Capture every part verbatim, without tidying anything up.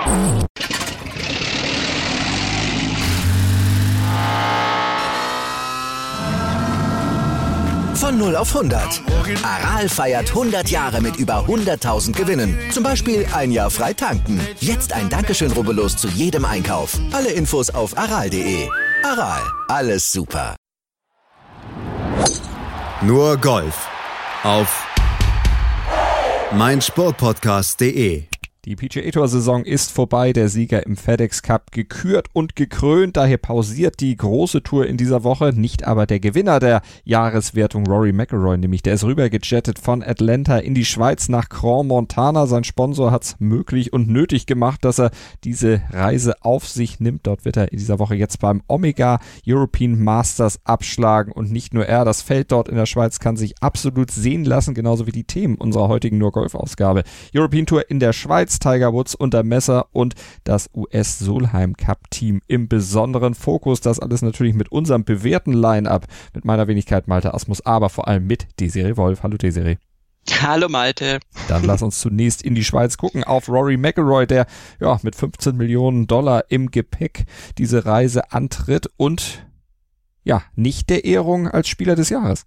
Von null auf hundert. Aral feiert hundert Jahre mit über hunderttausend Gewinnen. Zum Beispiel ein Jahr frei tanken. Jetzt ein Dankeschön, rubbellos zu jedem Einkauf. Alle Infos auf aral punkt de. Aral, alles super. Nur Golf auf meinsportpodcast punkt de. Die P G A Tour Saison ist vorbei, der Sieger im FedEx Cup gekürt und gekrönt, daher pausiert die große Tour in dieser Woche, nicht aber der Gewinner der Jahreswertung Rory McIlroy, nämlich der ist rübergejettet von Atlanta in die Schweiz nach Crans-Montana. Sein Sponsor hat es möglich und nötig gemacht, dass er diese Reise auf sich nimmt. Dort wird er in dieser Woche jetzt beim Omega European Masters abschlagen und nicht nur er, das Feld dort in der Schweiz kann sich absolut sehen lassen, genauso wie die Themen unserer heutigen Nur-Golf-Ausgabe. European Tour in der Schweiz, Tiger Woods unter Messer und das U S Solheim Cup Team im besonderen Fokus. Das alles natürlich mit unserem bewährten Line-Up, mit meiner Wenigkeit Malte Asmus, aber vor allem mit Desiree Wolf. Hallo Desiree. Hallo Malte. Dann lass uns zunächst in die Schweiz gucken, auf Rory McIlroy, der ja mit fünfzehn Millionen Dollar im Gepäck diese Reise antritt und ja, nicht der Ehrung als Spieler des Jahres.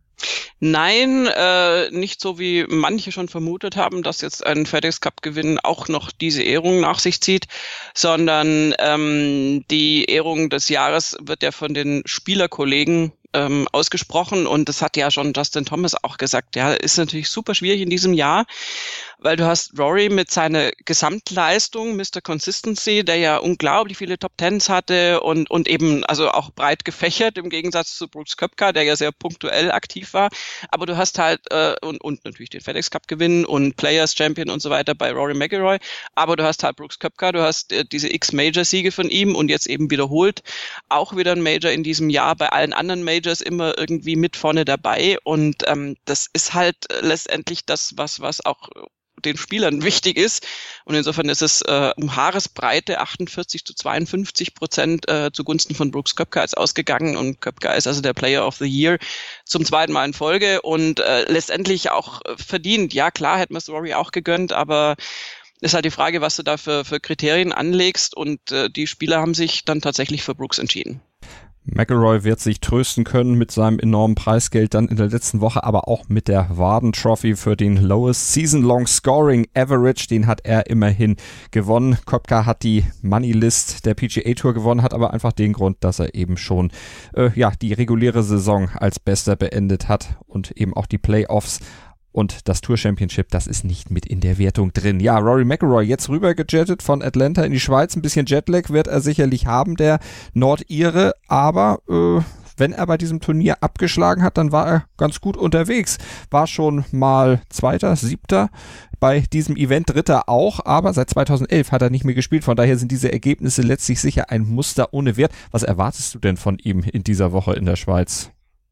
Nein, äh, nicht so wie manche schon vermutet haben, dass jetzt ein FedEx-Cup-Gewinn auch noch diese Ehrung nach sich zieht, sondern ähm, die Ehrung des Jahres wird ja von den Spielerkollegen ähm, ausgesprochen und das hat ja schon Justin Thomas auch gesagt. Ja, ist natürlich super schwierig in diesem Jahr, weil du hast Rory mit seiner Gesamtleistung, Mister Consistency, der ja unglaublich viele Top Tens hatte und und eben also auch breit gefächert im Gegensatz zu Brooks Koepka, der ja sehr punktuell aktiv war. Aber du hast halt äh, und und natürlich den FedEx Cup Gewinn und Players Champion und so weiter bei Rory McIlroy. Aber du hast halt Brooks Koepka, du hast äh, diese X Major Siege von ihm und jetzt eben wiederholt auch wieder ein Major in diesem Jahr, bei allen anderen Majors immer irgendwie mit vorne dabei und ähm, das ist halt äh, letztendlich das, was was auch den Spielern wichtig ist. Und insofern ist es äh, um Haaresbreite achtundvierzig zu zweiundfünfzig Prozent äh, zugunsten von Brooks Koepka jetzt ausgegangen. Und Koepka ist also der Player of the Year zum zweiten Mal in Folge und äh, letztendlich auch äh, verdient. Ja, klar, hätte man es Rory auch gegönnt, aber ist halt die Frage, was du da für, für Kriterien anlegst. Und äh, die Spieler haben sich dann tatsächlich für Brooks entschieden. McIlroy wird sich trösten können mit seinem enormen Preisgeld dann in der letzten Woche, aber auch mit der Warden Trophy für den Lowest Season Long Scoring Average. Den hat er immerhin gewonnen. Koepka hat die Money List der P G A Tour gewonnen, hat aber einfach den Grund, dass er eben schon äh, ja die reguläre Saison als Bester beendet hat und eben auch die Playoffs. Und das Tour Championship, das ist nicht mit in der Wertung drin. Ja, Rory McIlroy jetzt rübergejettet von Atlanta in die Schweiz. Ein bisschen Jetlag wird er sicherlich haben, der Nordire. Aber äh, wenn er bei diesem Turnier abgeschlagen hat, dann war er ganz gut unterwegs. War schon mal Zweiter, Siebter bei diesem Event, Dritter auch. Aber seit zweitausendelf hat er nicht mehr gespielt. Von daher sind diese Ergebnisse letztlich sicher ein Muster ohne Wert. Was erwartest du denn von ihm in dieser Woche in der Schweiz?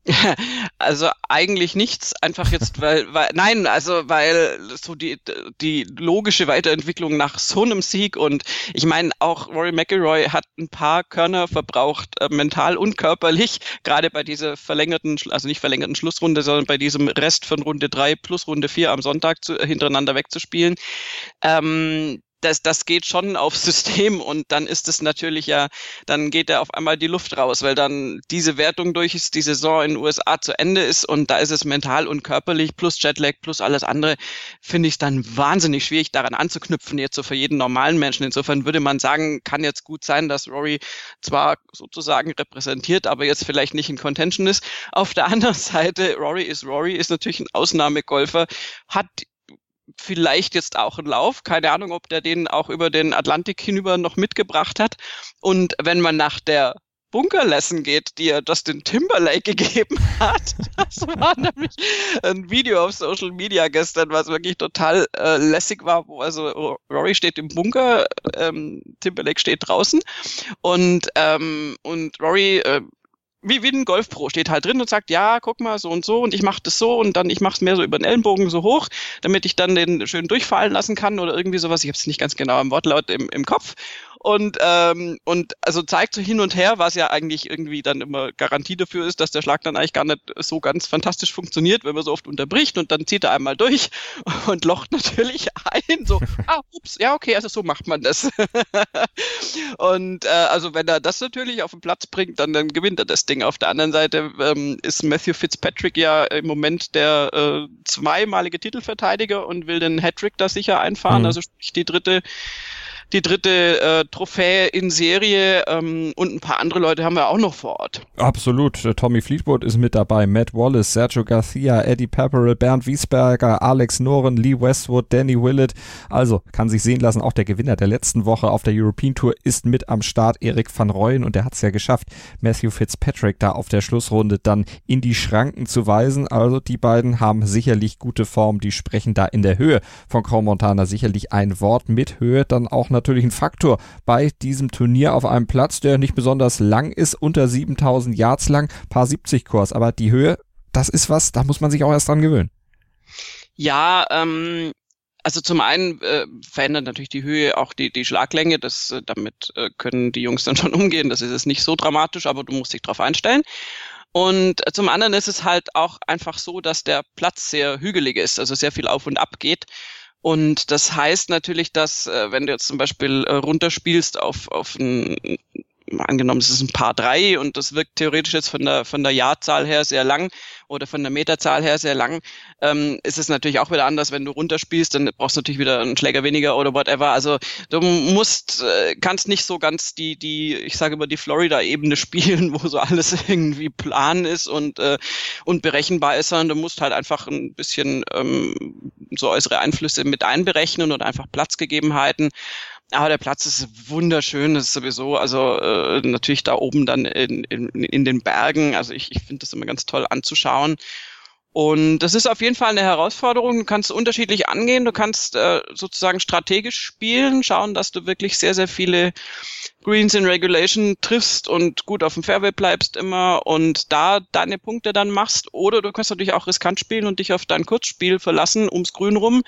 Also eigentlich nichts, einfach jetzt, weil, weil, nein, also weil so die die logische Weiterentwicklung nach so einem Sieg und ich meine auch Rory McIlroy hat ein paar Körner verbraucht, äh, mental und körperlich, gerade bei dieser verlängerten, also nicht verlängerten Schlussrunde, sondern bei diesem Rest von Runde drei plus Runde vier am Sonntag zu, hintereinander wegzuspielen. Ähm, Das, das geht schon aufs System und dann ist es natürlich ja, dann geht da auf einmal die Luft raus, weil dann diese Wertung durch ist, die Saison in den U S A zu Ende ist und da ist es mental und körperlich plus Jetlag plus alles andere, finde ich es dann wahnsinnig schwierig, daran anzuknüpfen, jetzt so für jeden normalen Menschen. Insofern würde man sagen, kann jetzt gut sein, dass Rory zwar sozusagen repräsentiert, aber jetzt vielleicht nicht in Contention ist. Auf der anderen Seite, Rory ist Rory, ist natürlich ein Ausnahmegolfer, hat vielleicht jetzt auch einen Lauf. Keine Ahnung, ob der den auch über den Atlantik hinüber noch mitgebracht hat. Und wenn man nach der Bunker-Lesson geht, die er Justin Timberlake gegeben hat, das war nämlich ein Video auf Social Media gestern, was wirklich total äh, lässig war, wo also Rory steht im Bunker, ähm, Timberlake steht draußen und ähm, und Rory äh, Wie, wie ein Golfpro steht halt drin und sagt, ja, guck mal, so und so und ich mache das so und dann ich mache es mehr so über den Ellenbogen so hoch, damit ich dann den schön durchfallen lassen kann oder irgendwie sowas. Ich habe es nicht ganz genau im Wortlaut im, im Kopf. Und, ähm, und also zeigt so hin und her, was ja eigentlich irgendwie dann immer Garantie dafür ist, dass der Schlag dann eigentlich gar nicht so ganz fantastisch funktioniert, wenn man so oft unterbricht und dann zieht er einmal durch und locht natürlich ein, so, ah, ups, ja, okay, also so macht man das. Und äh, also wenn er das natürlich auf den Platz bringt, dann, dann gewinnt er das Ding. Auf der anderen Seite ähm, ist Matthew Fitzpatrick ja im Moment der äh, zweimalige Titelverteidiger und will den Hattrick da sicher einfahren, mhm. also sprich die dritte die dritte äh, Trophäe in Serie ähm, und ein paar andere Leute haben wir auch noch vor Ort. Absolut. Tommy Fleetwood ist mit dabei, Matt Wallace, Sergio Garcia, Eddie Pepperell, Bernd Wiesberger, Alex Noren, Lee Westwood, Danny Willett. Also kann sich sehen lassen, auch der Gewinner der letzten Woche auf der European Tour ist mit am Start, Erik van Rooyen, und der hat es ja geschafft, Matthew Fitzpatrick da auf der Schlussrunde dann in die Schranken zu weisen. Also die beiden haben sicherlich gute Form, die sprechen da in der Höhe von Crans-Montana sicherlich ein Wort mit Höhe, dann auch natürlich ein Faktor bei diesem Turnier auf einem Platz, der nicht besonders lang ist, unter siebentausend Yards lang, Par siebzig Kurs, aber die Höhe, das ist was, da muss man sich auch erst dran gewöhnen. Ja, ähm, also zum einen äh, verändert natürlich die Höhe auch die, die Schlaglänge, das, äh, damit äh, können die Jungs dann schon umgehen, das ist jetzt nicht so dramatisch, aber du musst dich drauf einstellen. Und zum anderen ist es halt auch einfach so, dass der Platz sehr hügelig ist, also sehr viel auf und ab geht. Und das heißt natürlich, dass äh, wenn du jetzt zum Beispiel äh, runterspielst auf auf ein, angenommen es ist ein Paar drei und das wirkt theoretisch jetzt von der von der Jahrzahl her sehr lang oder von der Meterzahl her sehr lang, ähm, ist es natürlich auch wieder anders, wenn du runterspielst, dann brauchst du natürlich wieder einen Schläger weniger oder whatever. Also du musst, äh, kannst nicht so ganz die, die, ich sage immer die Florida-Ebene spielen, wo so alles irgendwie plan ist und äh, und berechenbar ist, sondern du musst halt einfach ein bisschen ähm, so äußere Einflüsse mit einberechnen und einfach Platzgegebenheiten. Aber der Platz ist wunderschön, das ist sowieso, also äh, natürlich da oben dann in, in, in den Bergen, also ich, ich finde das immer ganz toll anzuschauen. Und das ist auf jeden Fall eine Herausforderung, du kannst unterschiedlich angehen, du kannst äh, sozusagen strategisch spielen, schauen, dass du wirklich sehr, sehr viele Greens in Regulation triffst und gut auf dem Fairway bleibst immer und da deine Punkte dann machst. Oder du kannst natürlich auch riskant spielen und dich auf dein Kurzspiel verlassen, ums Grün rum.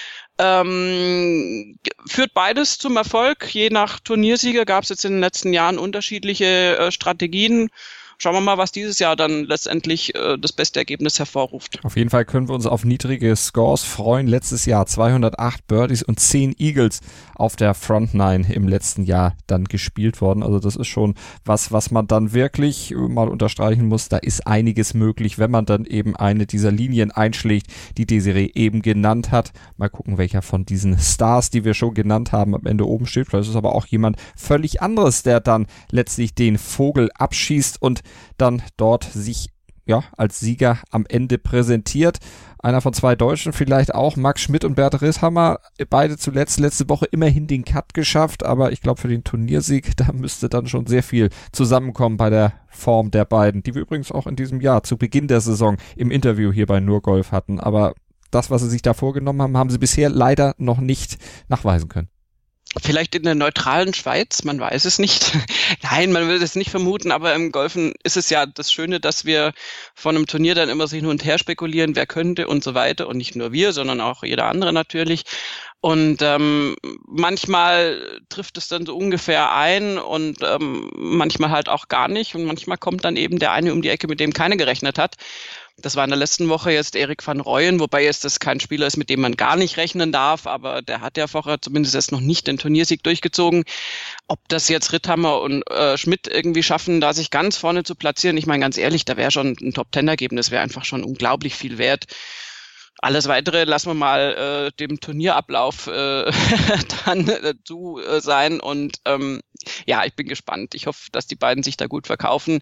Ähm, führt beides zum Erfolg. Je nach Turniersieger gab es jetzt in den letzten Jahren unterschiedliche äh, Strategien. Schauen wir mal, was dieses Jahr dann letztendlich äh, das beste Ergebnis hervorruft. Auf jeden Fall können wir uns auf niedrige Scores freuen. Letztes Jahr zweihundertacht Birdies und zehn Eagles auf der Front Nine im letzten Jahr dann gespielt worden. Also das ist schon was, was man dann wirklich mal unterstreichen muss. Da ist einiges möglich, wenn man dann eben eine dieser Linien einschlägt, die Desiree eben genannt hat. Mal gucken, welcher von diesen Stars, die wir schon genannt haben, am Ende oben steht. Vielleicht ist es aber auch jemand völlig anderes, der dann letztlich den Vogel abschießt und dann dort sich ja als Sieger am Ende präsentiert. Einer von zwei Deutschen vielleicht auch, Max Schmidt und Bert Risshammer, beide zuletzt letzte Woche immerhin den Cut geschafft, aber ich glaube für den Turniersieg, da müsste dann schon sehr viel zusammenkommen bei der Form der beiden, die wir übrigens auch in diesem Jahr zu Beginn der Saison im Interview hier bei Nur Golf hatten, aber das, was sie sich da vorgenommen haben, haben sie bisher leider noch nicht nachweisen können. Vielleicht in der neutralen Schweiz, man weiß es nicht. Nein, man will es nicht vermuten, aber im Golfen ist es ja das Schöne, dass wir von einem Turnier dann immer sich hin und her spekulieren, wer könnte und so weiter. Und nicht nur wir, sondern auch jeder andere natürlich. Und ähm, manchmal trifft es dann so ungefähr ein und ähm, manchmal halt auch gar nicht. Und manchmal kommt dann eben der eine um die Ecke, mit dem keiner gerechnet hat. Das war in der letzten Woche jetzt Erik van Rooyen, wobei jetzt das kein Spieler ist, mit dem man gar nicht rechnen darf, aber der hat ja vorher zumindest jetzt noch nicht den Turniersieg durchgezogen. Ob das jetzt Ritthammer und äh, Schmidt irgendwie schaffen, da sich ganz vorne zu platzieren, ich meine ganz ehrlich, da wäre schon ein Top-Ten-Ergebnis, wäre einfach schon unglaublich viel wert. Alles Weitere lassen wir mal äh, dem Turnierablauf äh, dann dazu äh, sein und ähm, ja, ich bin gespannt. Ich hoffe, dass die beiden sich da gut verkaufen.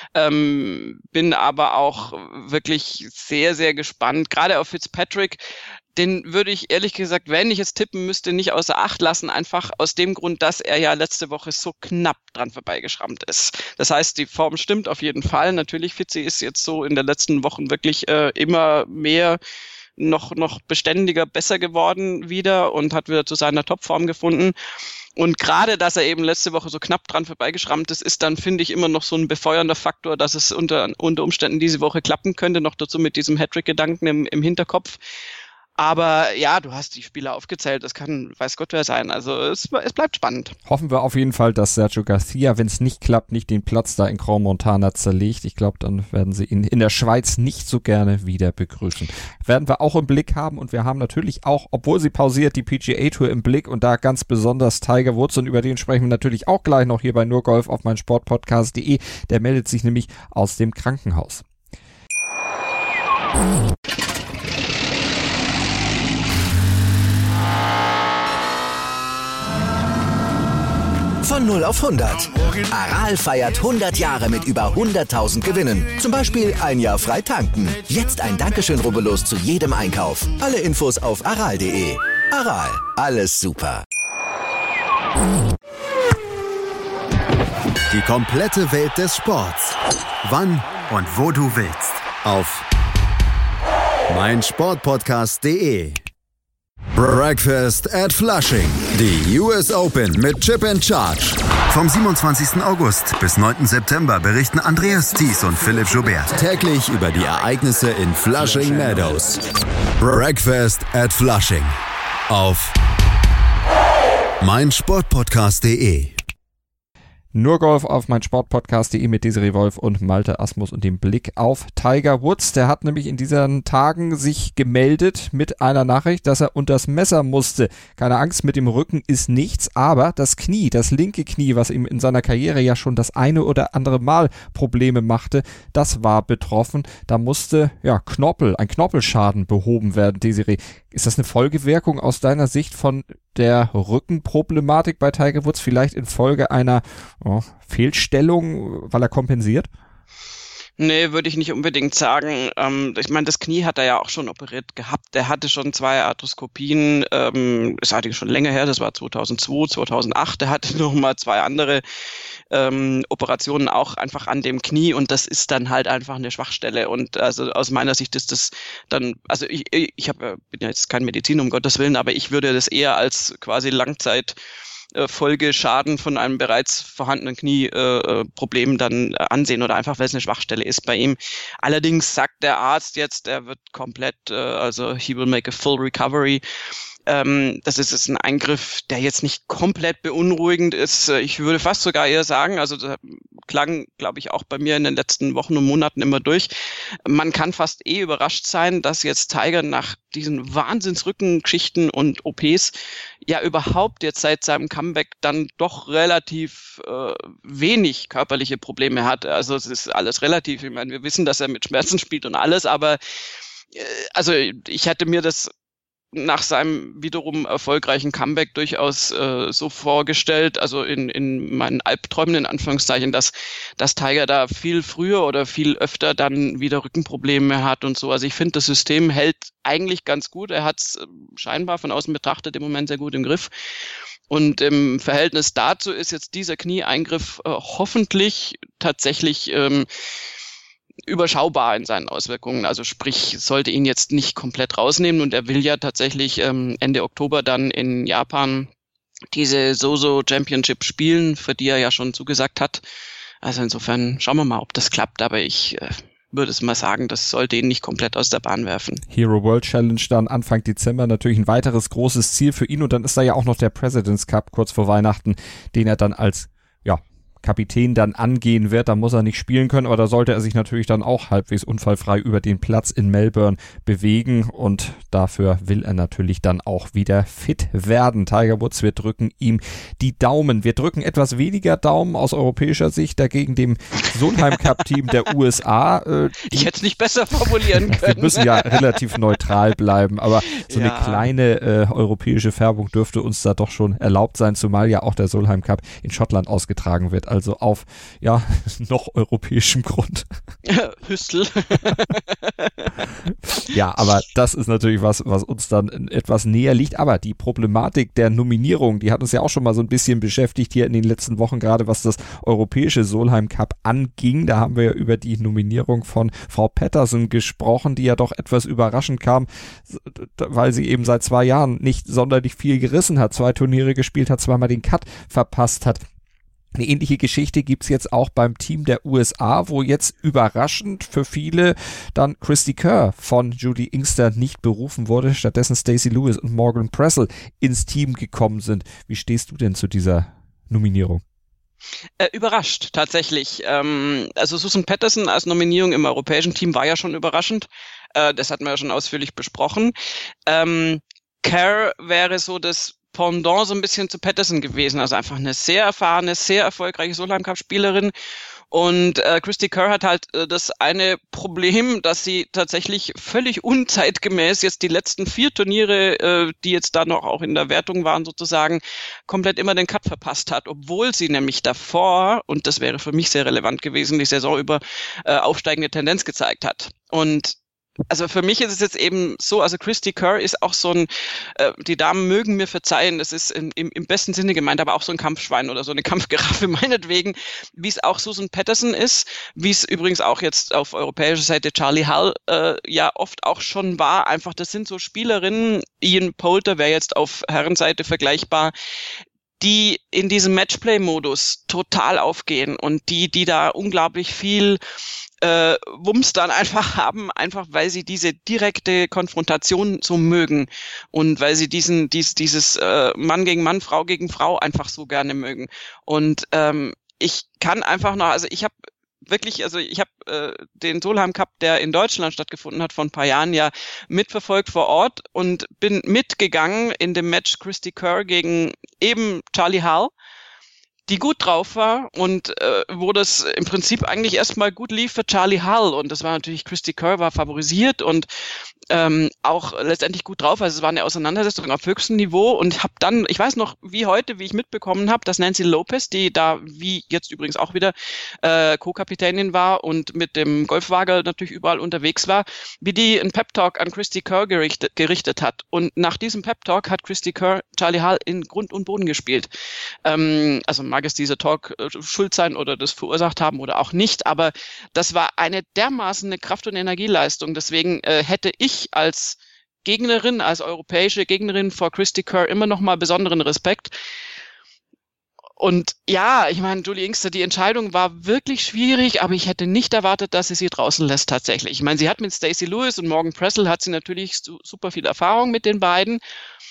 Ähm, bin aber auch wirklich sehr, sehr gespannt, gerade auf Fitzpatrick. Den würde ich ehrlich gesagt, wenn ich jetzt tippen müsste, nicht außer Acht lassen, einfach aus dem Grund, dass er ja letzte Woche so knapp dran vorbeigeschrammt ist. Das heißt, die Form stimmt auf jeden Fall. Natürlich, Fitzi ist jetzt so in den letzten Wochen wirklich äh, immer mehr noch noch beständiger, besser geworden wieder und hat wieder zu seiner Topform gefunden. Und gerade, dass er eben letzte Woche so knapp dran vorbeigeschrammt ist, ist dann, finde ich, immer noch so ein befeuernder Faktor, dass es unter unter Umständen diese Woche klappen könnte, noch dazu mit diesem Hattrick-Gedanken im, im Hinterkopf. Aber ja, du hast die Spieler aufgezählt, das kann weiß Gott wer sein. Also es, es bleibt spannend. Hoffen wir auf jeden Fall, dass Sergio Garcia, wenn es nicht klappt, nicht den Platz da in Grand Montana zerlegt. Ich glaube, dann werden sie ihn in der Schweiz nicht so gerne wieder begrüßen. Werden wir auch im Blick haben und wir haben natürlich auch, obwohl sie pausiert, die P G A Tour im Blick und da ganz besonders Tiger Woods und über den sprechen wir natürlich auch gleich noch hier bei Nur Golf auf meinsportpodcast punkt de. Der meldet sich nämlich aus dem Krankenhaus. Von null auf hundert. Aral feiert hundert Jahre mit über hunderttausend Gewinnen. Zum Beispiel ein Jahr frei tanken. Jetzt ein Dankeschön, rubbellos zu jedem Einkauf. Alle Infos auf aral punkt de. Aral, alles super. Die komplette Welt des Sports. Wann und wo du willst. Auf meinsportpodcast punkt de. Breakfast at Flushing. Die U S Open mit Chip and Charge. Vom siebenundzwanzigsten August bis neunten September berichten Andreas Thies und Philipp Joubert täglich über die Ereignisse in Flushing Meadows. Breakfast at Flushing. Auf meinsportpodcast punkt de. Nur Golf auf meinsportpodcast punkt de mit Desiree Wolf und Malte Asmus und dem Blick auf Tiger Woods. Der hat nämlich in diesen Tagen sich gemeldet mit einer Nachricht, dass er unters Messer musste. Keine Angst, mit dem Rücken ist nichts, aber das Knie, das linke Knie, was ihm in seiner Karriere ja schon das eine oder andere Mal Probleme machte, das war betroffen. Da musste ja Knorpel, ein Knorpelschaden behoben werden, Desiree. Ist das eine Folgewirkung aus deiner Sicht von der Rückenproblematik bei Tiger Woods, vielleicht infolge einer oh, Fehlstellung, weil er kompensiert? Nee, würde ich nicht unbedingt sagen. Ähm, ich meine, das Knie hat er ja auch schon operiert gehabt. Er hatte schon zwei Arthroskopien, ähm, ist eigentlich schon länger her, das war zweitausendzwei, zweitausendacht. Er hatte noch mal zwei andere ähm, Operationen auch einfach an dem Knie und das ist dann halt einfach eine Schwachstelle. Und also aus meiner Sicht ist das dann, also ich, ich hab, bin ja jetzt kein Mediziner, um Gottes Willen, aber ich würde das eher als quasi Langzeit Folgeschaden von einem bereits vorhandenen Knieproblem äh, dann äh, ansehen oder einfach, weil es eine Schwachstelle ist bei ihm. Allerdings sagt der Arzt jetzt, er wird komplett, äh, also he will make a full recovery. Ähm, das ist jetzt ein Eingriff, der jetzt nicht komplett beunruhigend ist. Ich würde fast sogar eher sagen, also das klang, glaube ich, auch bei mir in den letzten Wochen und Monaten immer durch. Man kann fast eh überrascht sein, dass jetzt Tiger nach diesen Wahnsinnsrückengeschichten und O Ps ja überhaupt jetzt seit seinem Comeback dann doch relativ äh, wenig körperliche Probleme hat. Also es ist alles relativ. Ich meine, wir wissen, dass er mit Schmerzen spielt und alles, aber äh, also ich hätte mir das nach seinem wiederum erfolgreichen Comeback durchaus äh, so vorgestellt, also in, in meinen Albträumen in Anführungszeichen, dass, dass Tiger da viel früher oder viel öfter dann wieder Rückenprobleme hat und so. Also ich finde, das System hält eigentlich ganz gut. Er hat es äh, scheinbar von außen betrachtet im Moment sehr gut im Griff. Und im Verhältnis dazu ist jetzt dieser Knieeingriff äh, hoffentlich tatsächlich ähm, überschaubar in seinen Auswirkungen. Also sprich, sollte ihn jetzt nicht komplett rausnehmen und er will ja tatsächlich ähm, Ende Oktober dann in Japan diese Zozo Championship spielen, für die er ja schon zugesagt hat. Also insofern schauen wir mal, ob das klappt, aber ich äh, würde es mal sagen, das sollte ihn nicht komplett aus der Bahn werfen. Hero World Challenge dann Anfang Dezember natürlich ein weiteres großes Ziel für ihn und dann ist da ja auch noch der President's Cup kurz vor Weihnachten, den er dann als, ja, Kapitän dann angehen wird, da muss er nicht spielen können, aber da sollte er sich natürlich dann auch halbwegs unfallfrei über den Platz in Melbourne bewegen und dafür will er natürlich dann auch wieder fit werden. Tiger Woods, wir drücken ihm die Daumen. Wir drücken etwas weniger Daumen aus europäischer Sicht dagegen dem Solheim Cup Team der U S A. Äh, ich hätte es nicht besser formulieren können. Wir müssen ja relativ neutral bleiben, aber so ja. eine kleine äh, europäische Färbung dürfte uns da doch schon erlaubt sein, zumal ja auch der Solheim Cup in Schottland ausgetragen wird. Also auf, ja, noch europäischem Grund. Hüstel. Ja, aber das ist natürlich was, was uns dann etwas näher liegt. Aber die Problematik der Nominierung, die hat uns ja auch schon mal so ein bisschen beschäftigt hier in den letzten Wochen, gerade was das europäische Solheim Cup anging. Da haben wir ja über die Nominierung von Frau Patterson gesprochen, die ja doch etwas überraschend kam, weil sie eben seit zwei Jahren nicht sonderlich viel gerissen hat, zwei Turniere gespielt hat, zweimal den Cut verpasst hat. Eine ähnliche Geschichte gibt's jetzt auch beim Team der U S A, wo jetzt überraschend für viele dann Christy Kerr von Julie Inkster nicht berufen wurde, stattdessen Stacey Lewis und Morgan Pressel ins Team gekommen sind. Wie stehst du denn zu dieser Nominierung? Äh, überrascht, tatsächlich. Ähm, also Susan Patterson als Nominierung im europäischen Team war ja schon überraschend. Äh, das hatten wir ja schon ausführlich besprochen. Ähm, Kerr wäre so das Pendant so ein bisschen zu Patterson gewesen, also einfach eine sehr erfahrene, sehr erfolgreiche Solheim-Cup-Spielerin. Und äh, Christy Kerr hat halt äh, das eine Problem, dass sie tatsächlich völlig unzeitgemäß jetzt die letzten vier Turniere, äh, die jetzt da noch auch in der Wertung waren sozusagen, komplett immer den Cut verpasst hat, obwohl sie nämlich davor, und das wäre für mich sehr relevant gewesen, die Saison über äh, aufsteigende Tendenz gezeigt hat. Und also für mich ist es jetzt eben so, also Christy Kerr ist auch so ein, äh, die Damen mögen mir verzeihen, das ist in, im, im besten Sinne gemeint, aber auch so ein Kampfschwein oder so eine Kampfgiraffe meinetwegen, wie es auch Susan Patterson ist, wie es übrigens auch jetzt auf europäischer Seite Charlie Hull äh, ja oft auch schon war. Einfach, das sind so Spielerinnen, Ian Poulter wäre jetzt auf Herrenseite vergleichbar, die in diesem Matchplay-Modus total aufgehen und die, die da unglaublich viel äh, Wumms dann einfach haben, einfach weil sie diese direkte Konfrontation so mögen und weil sie diesen dies, dieses äh, Mann gegen Mann, Frau gegen Frau einfach so gerne mögen. Und ähm, ich kann einfach noch, also ich habe wirklich, also ich habe äh, den Solheim Cup, der in Deutschland stattgefunden hat, vor ein paar Jahren ja mitverfolgt vor Ort und bin mitgegangen in dem Match Christy Kerr gegen eben Charlie Hull, die gut drauf war und äh, wo das im Prinzip eigentlich erstmal gut lief für Charlie Hull. Und das war natürlich, Christy Kerr war favorisiert und ähm, auch letztendlich gut drauf. Also es war eine Auseinandersetzung auf höchstem Niveau und habe dann, ich weiß noch wie heute, wie ich mitbekommen habe, dass Nancy Lopez, die da wie jetzt übrigens auch wieder äh, Co-Kapitänin war und mit dem Golfwagen natürlich überall unterwegs war, wie die einen Pep-Talk an Christy Kerr gerichtet, gerichtet hat. Und nach diesem Pep-Talk hat Christy Kerr Charlie Hull in Grund und Boden gespielt. Ähm, also mag es dieser Talk äh, schuld sein oder das verursacht haben oder auch nicht, aber das war eine dermaßen eine Kraft- und Energieleistung. Deswegen äh, hätte ich als Gegnerin, als europäische Gegnerin vor Christy Kerr immer noch mal besonderen Respekt. Und ja, ich meine, Julie Inkster, die Entscheidung war wirklich schwierig, aber ich hätte nicht erwartet, dass sie sie draußen lässt tatsächlich. Ich meine, sie hat mit Stacey Lewis und Morgan Pressel hat sie natürlich su- super viel Erfahrung mit den beiden.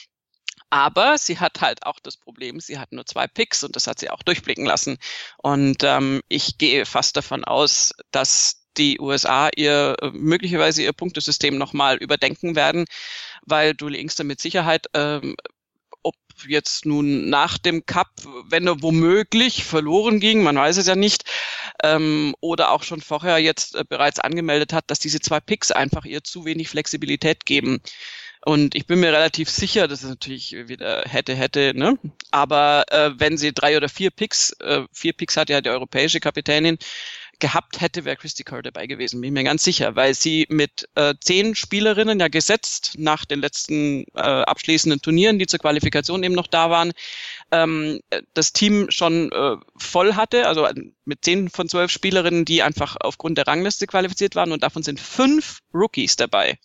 Aber sie hat halt auch das Problem, sie hat nur zwei Picks und das hat sie auch durchblicken lassen. Und ähm, ich gehe fast davon aus, dass die U S A ihr möglicherweise ihr Punktesystem nochmal überdenken werden, weil Julie Inkster mit Sicherheit, ähm, ob jetzt nun nach dem Cup, wenn er womöglich verloren ging, man weiß es ja nicht, ähm, oder auch schon vorher jetzt äh, bereits angemeldet hat, dass diese zwei Picks einfach ihr zu wenig Flexibilität geben. Und ich bin mir relativ sicher, das ist natürlich wieder hätte, hätte, ne? Aber äh, wenn sie drei oder vier Picks, äh, vier Picks hat ja die europäische Kapitänin, gehabt hätte, wäre Christy Kerr dabei gewesen, bin ich mir ganz sicher, weil sie mit äh, zehn Spielerinnen ja gesetzt nach den letzten äh, abschließenden Turnieren, die zur Qualifikation eben noch da waren, ähm, das Team schon äh, voll hatte, also mit zehn von zwölf Spielerinnen, die einfach aufgrund der Rangliste qualifiziert waren und davon sind fünf Rookies dabei.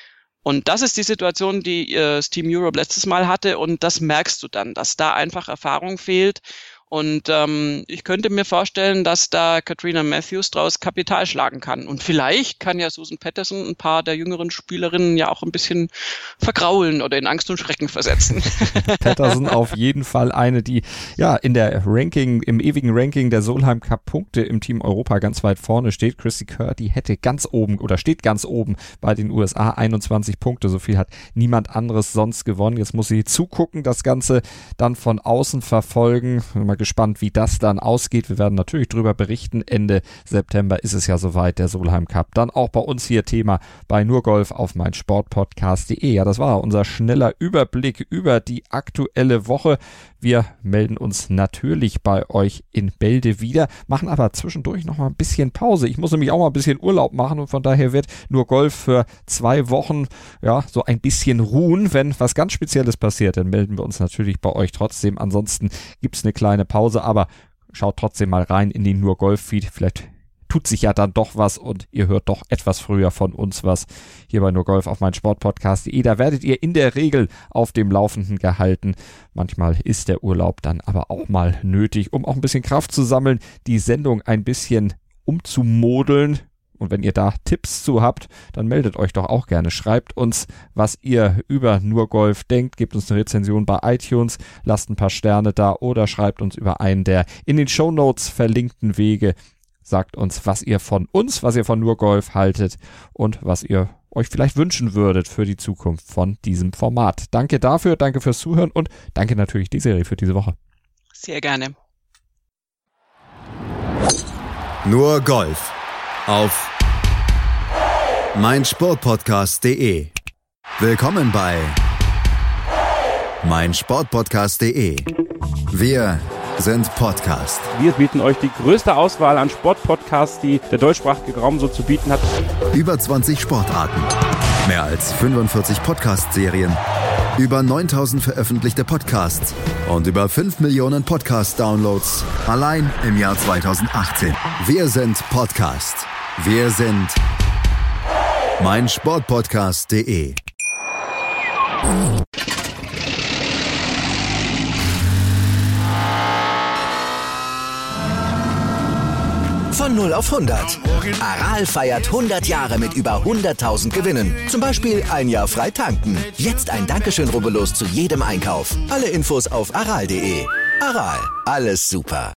Und das ist die Situation, die äh, das Team Europe letztes Mal hatte und das merkst du dann, dass da einfach Erfahrung fehlt. Und ähm, ich könnte mir vorstellen, dass da Katrina Matthews draus Kapital schlagen kann. Und vielleicht kann ja Susan Patterson ein paar der jüngeren Spielerinnen ja auch ein bisschen vergraulen oder in Angst und Schrecken versetzen. Patterson auf jeden Fall eine, die ja in der Ranking, im ewigen Ranking der Solheim Cup Punkte im Team Europa ganz weit vorne steht. Christy Kerr, die hätte ganz oben oder steht ganz oben bei den U S A, einundzwanzig Punkte. So viel hat niemand anderes sonst gewonnen. Jetzt muss sie zugucken, das Ganze dann von außen verfolgen. Mal gespannt, wie das dann ausgeht. Wir werden natürlich drüber berichten. Ende September ist es ja soweit, der Solheim Cup. Dann auch bei uns hier Thema bei Nur Golf auf meinsportpodcast punkt de. Ja, das war unser schneller Überblick über die aktuelle Woche. Wir melden uns natürlich bei euch in Bälde wieder, machen aber zwischendurch noch mal ein bisschen Pause. Ich muss nämlich auch mal ein bisschen Urlaub machen und von daher wird Nur Golf für zwei Wochen ja so ein bisschen ruhen. Wenn was ganz Spezielles passiert, dann melden wir uns natürlich bei euch trotzdem. Ansonsten gibt es eine kleine Pause, aber schaut trotzdem mal rein in den Nur Golf Feed. Vielleicht tut sich ja dann doch was und ihr hört doch etwas früher von uns was hier bei Nur Golf auf meinsportpodcast punkt de. Da werdet ihr in der Regel auf dem Laufenden gehalten. Manchmal ist der Urlaub dann aber auch mal nötig, um auch ein bisschen Kraft zu sammeln, die Sendung ein bisschen umzumodeln. Und wenn ihr da Tipps zu habt, dann meldet euch doch auch gerne. Schreibt uns, was ihr über Nur Golf denkt. Gebt uns eine Rezension bei iTunes, lasst ein paar Sterne da oder schreibt uns über einen der in den Shownotes verlinkten Wege. Sagt uns, was ihr von uns, was ihr von Nur Golf haltet und was ihr euch vielleicht wünschen würdet für die Zukunft von diesem Format. Danke dafür, danke fürs Zuhören und danke natürlich die Serie für diese Woche. Sehr gerne. Nur Golf auf meinsportpodcast punkt de. Willkommen bei meinsportpodcast punkt de. Wir sind Podcast. Wir bieten euch die größte Auswahl an Sportpodcasts, die der deutschsprachige Raum so zu bieten hat. Über zwanzig Sportarten, mehr als fünfundvierzig Podcast-Serien, über neuntausend veröffentlichte Podcasts und über fünf Millionen Podcast-Downloads allein im Jahr zweitausendachtzehn. Wir sind Podcast. Wir sind meinsportpodcast punkt de. Von null auf hundert. Aral feiert hundert Jahre mit über hunderttausend Gewinnen. Zum Beispiel ein Jahr frei tanken. Jetzt ein Dankeschön, rubbellos zu jedem Einkauf. Alle Infos auf aral punkt de. Aral, alles super.